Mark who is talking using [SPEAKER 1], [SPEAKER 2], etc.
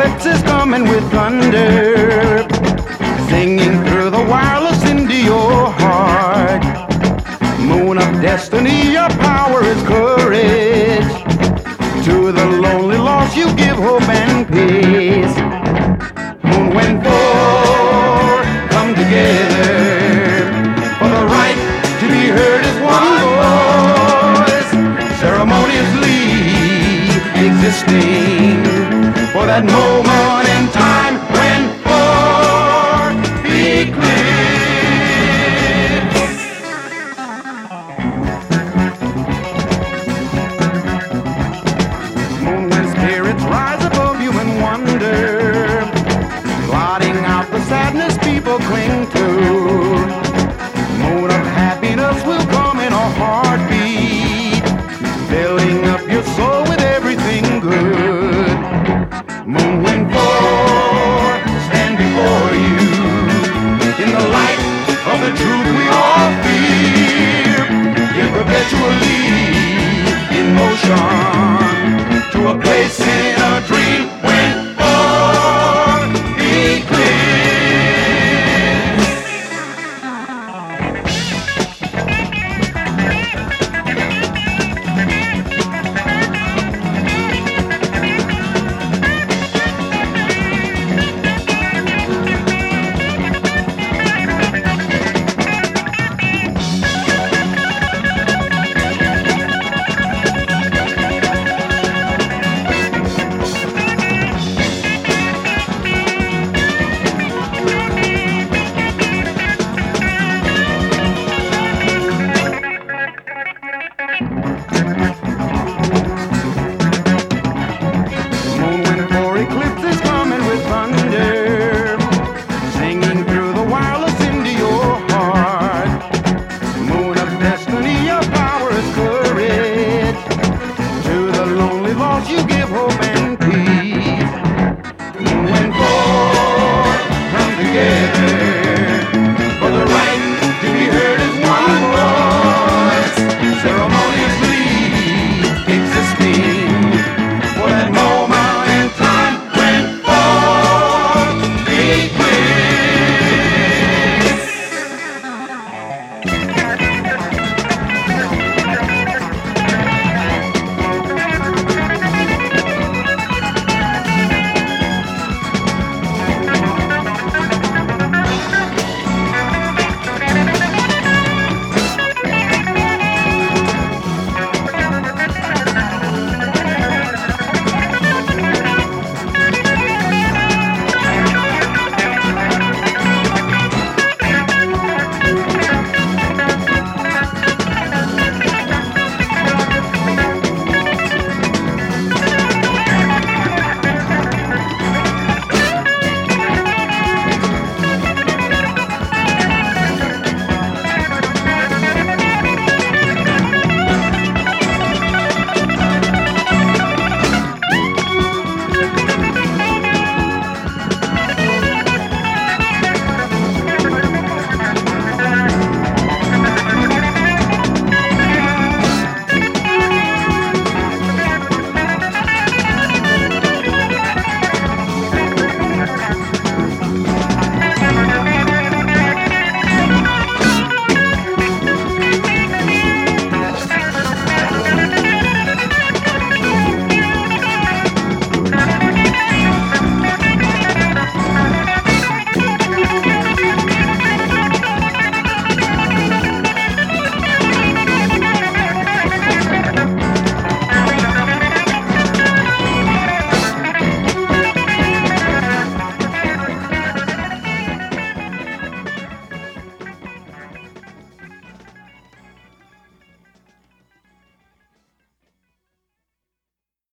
[SPEAKER 1] eclipse is coming with thunder, singing through the wireless into your heart. Moon of destiny, your power is courage. To the lonely lost you give hope and peace. Moon, wind, four come together for the right to be heard as one voice, ceremoniously existing for that moment in time when four eclipse. Moon, when spirits rise above you in wonder, blotting out the sadness people cling to. Moon of happiness will come in a heartbeat, filling up your soul with everything good. Moon, wind, four stand before you in the light of the truth we all fear, yet perpetually in motion to a place in a dream when four eclipse. Moon, wind, four eclipse is coming with thunder, singing through the wireless into your heart. Moon of destiny, your power is courage. To the lonely lost you give